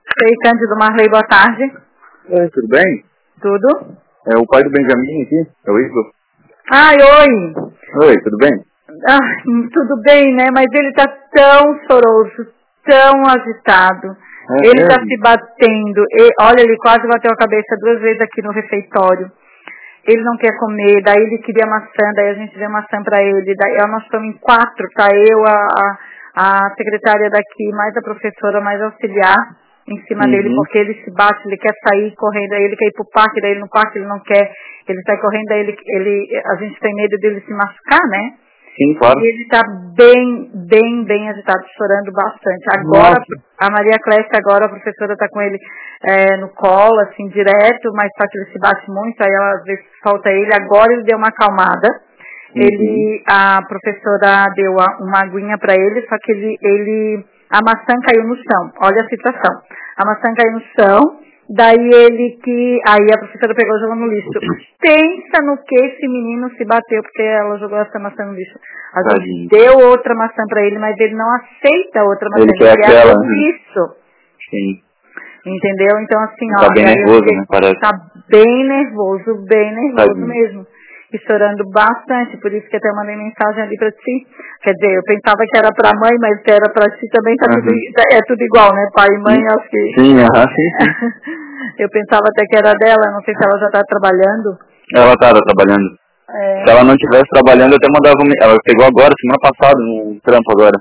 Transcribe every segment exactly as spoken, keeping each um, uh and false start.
Ei, Cândido Marley, boa tarde. Oi, tudo bem? Tudo? É o pai do Benjamin aqui, é o Igor. Ai, oi. Oi, tudo bem? Ah, tudo bem, né? Mas ele tá tão choroso, tão agitado. É, ele é. tá se batendo. E, olha, ele quase bateu a cabeça duas vezes aqui no refeitório. Ele não quer comer, daí ele queria maçã, daí a gente deu maçã pra ele. Daí nós estamos em quatro, tá? Eu, a, a, a secretária daqui, mais a professora, mais auxiliar em cima Uhum. dele, porque ele se bate, ele quer sair correndo, aí ele quer ir pro parque, daí ele no parque ele não quer, ele sai correndo, daí ele, ele, a gente tem medo dele se machucar, né? Sim, claro. E ele tá bem, bem, bem agitado, chorando bastante. Agora, Nossa. a Maria Clécia, agora a professora tá com ele é, no colo, assim, direto, mas só que ele se bate muito, aí ela às vezes solta ele, agora ele deu uma acalmada. Uhum. Ele, a professora deu a, uma aguinha pra ele, só que ele, ele, a maçã caiu no chão, olha a situação. A maçã caiu no chão, daí ele que, aí a professora pegou e jogou no lixo. Pensa no que esse menino se bateu, porque ela jogou essa maçã no lixo. A gente Tadinho. deu outra maçã pra ele, mas ele não aceita outra maçã, Ele quer ele quer aquela, no né? lixo. Sim. Entendeu? Então assim, Tá ó, bem e aí eu nervoso, fiquei- né, parece. tá bem nervoso, bem nervoso Tadinho. mesmo. E chorando bastante, por isso que até eu mandei mensagem ali pra ti. Quer dizer, eu pensava que era pra mãe, mas se era pra ti também tá Uhum. tudo, é tudo igual, né? Pai e mãe, Sim, acho que... sim, aham, sim, sim. Eu pensava até que era dela, não sei se ela já tá trabalhando. Ela tava trabalhando. É, Se ela não estivesse trabalhando, eu até mandava um... Ela pegou agora, semana passada, no trampo agora.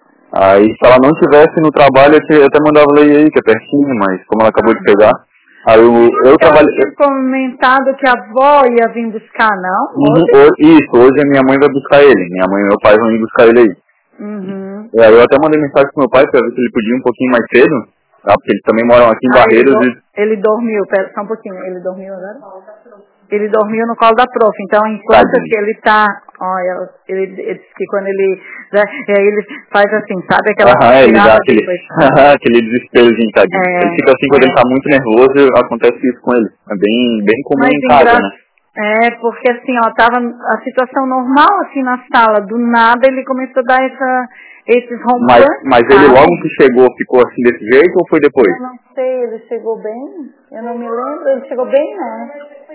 Aí, se ela não estivesse no trabalho, eu te- eu até mandava ela ir aí, que é pertinho, mas como ela acabou de pegar... Aí eu, eu ela trabalhei... tinha comentado que a avó ia vir buscar, não? Uhum, Hoje? ho- isso, hoje a minha mãe vai buscar ele. Minha mãe e meu pai vão ir buscar ele aí. Uhum. E aí eu até mandei mensagem pro meu pai pra ver se ele podia ir um pouquinho mais cedo. Tá? Porque eles também moram aqui em Ah, ele, Barreiros do- e... ele dormiu, pera só um pouquinho, ele dormiu agora? Ele dormiu no colo da prof, então enquanto Tadinho. que ele tá, olha, ele, ele diz que quando ele, né, e aí ele faz assim, sabe aquela Aham, ele dá tirada aquele, depois. aquele desesperozinho, tadinho. É, Ele fica assim quando é. ele tá muito nervoso, acontece isso com ele. É bem, bem comum Mas em casa, engra... né? é, porque assim, ó, tava a situação normal assim na sala, do nada ele começou a dar essa, esses Mas, rompantes, mas ele sabe? logo que chegou ficou assim desse jeito ou foi depois? Eu não sei, ele chegou bem? Eu não me lembro, ele chegou bem, né?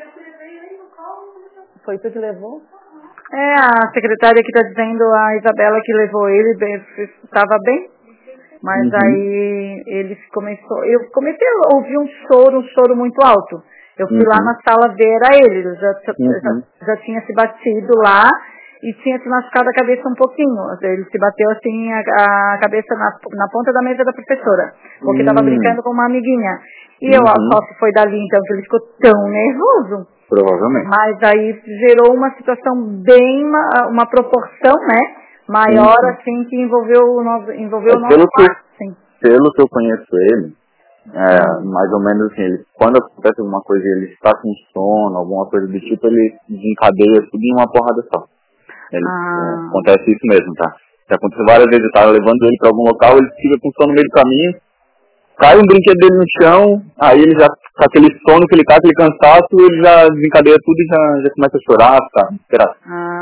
Foi tu que levou? É, a secretária que tá dizendo, a Isabela que levou ele, estava bem, mas Uhum. aí ele começou, eu comecei a ouvir um choro, um choro muito alto. Eu fui lá Uhum. na sala ver, era ele, ele já, já, Uhum. já tinha se batido lá e tinha se machucado a cabeça um pouquinho. Ele se bateu assim, a, a cabeça na, na ponta da mesa da professora, porque estava Hum. brincando com uma amiguinha. E eu Uhum. só que foi dali então que ele ficou tão nervoso. Provavelmente. Mas aí gerou uma situação bem, uma, uma proporção, né, maior Sim, sim. assim, que envolveu o nosso, envolveu o Mas nosso pelo que, quarto, sim. pelo que eu conheço ele, é, Ah. mais ou menos assim, ele, quando acontece alguma coisa e ele está com sono, alguma coisa do tipo, ele desencadeia tudo em uma porrada só. Ele, Ah. é, acontece isso mesmo, tá? Já aconteceu várias vezes, eu tava levando ele pra algum local, ele fica com sono no meio do caminho, cai um brinquedo dele no chão, aí ele já, com aquele sono que ele tá, aquele cansaço, ele já desencadeia tudo e já, já começa a chorar, tá? Esperar.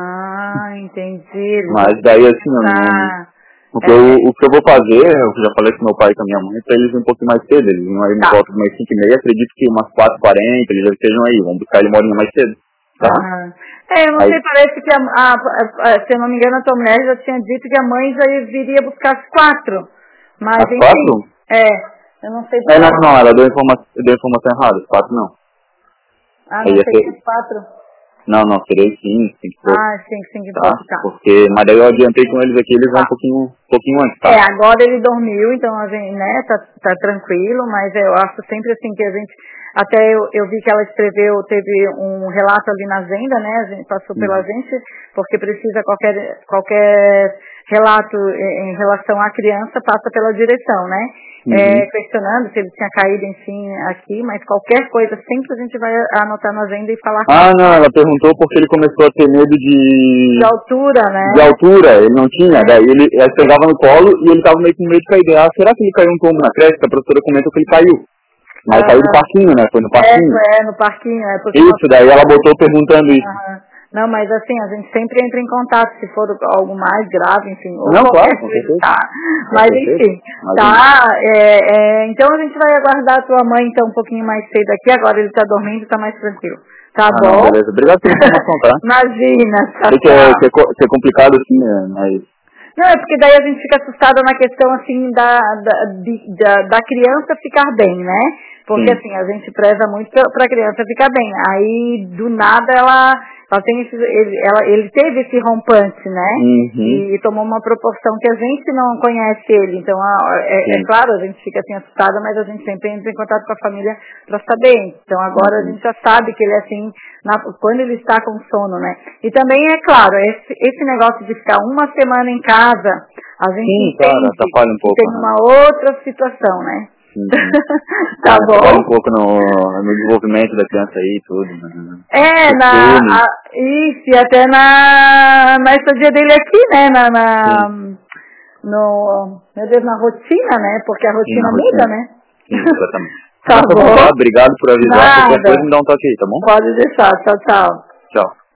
Ah, entendi. Mas daí assim, eu não... Tá. O que, É, eu, o que eu vou fazer, eu já falei com meu pai e com a minha mãe, pra eles irem um pouquinho mais cedo. Eles vão aí no tá. volta de umas cinco e meia, acredito que umas quatro e quarenta, eles já estejam aí, vão buscar ele uma horinha mais cedo. Tá? Aham. É, eu não Aí- sei, parece que a, a, a- a- se eu não me engano, a tua mulher já tinha dito que a mãe já viria buscar às quatro. Mas Às enfim, quatro? é, eu não sei se É, não, ela... não, ela deu, informa deu informação errada, às quatro não. Ah, Aí não ia sei ser, se às quatro. não, não, seria cinco, cinco e pouco, Ah, sim, sim, que tá? pouco, tá. Porque, mas daí eu adiantei com eles aqui, eles vão Tá. um pouquinho, um pouquinho antes, tá? É, agora ele dormiu, então a gente, né, tá, tá tranquilo, mas eu acho sempre assim que a gente, até eu, eu vi que ela escreveu, teve um relato ali na agenda, né, a gente passou pela Uhum. gente, porque precisa qualquer, qualquer relato em, em relação à criança passa pela direção, né, Uhum. é, questionando se ele tinha caído, enfim, aqui, mas qualquer coisa, sempre a gente vai anotar na agenda e falar Ah, não, ela perguntou porque ele começou a ter medo de... de altura, né. de altura, ele não tinha, daí ele, ele pegava no colo e ele tava meio com medo de cair. Ah, será que ele caiu um tombo na creche? A professora comentou que ele caiu. Mas Aham. caiu no parquinho, né? Foi no É, parquinho. é, no parquinho, é porque... Isso, daí ela botou perguntando isso. Aham. Não, mas assim, a gente sempre entra em contato se for algo mais grave, enfim. Ou Não, claro, qualquer com coisa, certeza. tá. Com Mas certeza. enfim, tá. É, é, então a gente vai aguardar a tua mãe então um pouquinho mais cedo aqui. Agora ele tá dormindo, tá mais tranquilo. Tá Ah, bom? não, beleza. Obrigado pela informação, tá? Imagina, tá, Sei que é, que, é, que é complicado assim, né? Mas... Não, é porque daí a gente fica assustada na questão, assim, da, da, de, da, da criança ficar bem, né? Porque, Sim. assim, a gente preza muito para a criança ficar bem. Aí, do nada, ela, ela tem esse, ele, ela, ele teve esse rompante, né? Uhum. E, e tomou uma proporção que a gente não conhece ele. Então, a, é, é claro, a gente fica assim assustada, mas a gente sempre entra em contato com a família para saber. Então, agora uhum. a gente já sabe que ele é assim, na, quando ele está com sono, né? E também, é claro, esse, esse negócio de ficar uma semana em casa, a gente Sim, entende claro, atrapalha um pouco, que tem né? uma outra situação, né? Uhum. Tá ah, bom? atrapalha um pouco no, no desenvolvimento da criança aí e tudo, né? É, na, a, isso, e até na, na estadia dele aqui, né? Na, na, no, meu Deus, na rotina, né? Porque a rotina Sim, muda, rotina. né? Sim, exatamente. Tá então, bom. Tá, obrigado por avisar. Nada. Qualquer coisa me dá um toque aí, tá bom? Pode deixar. Tchau, tchau. Tchau.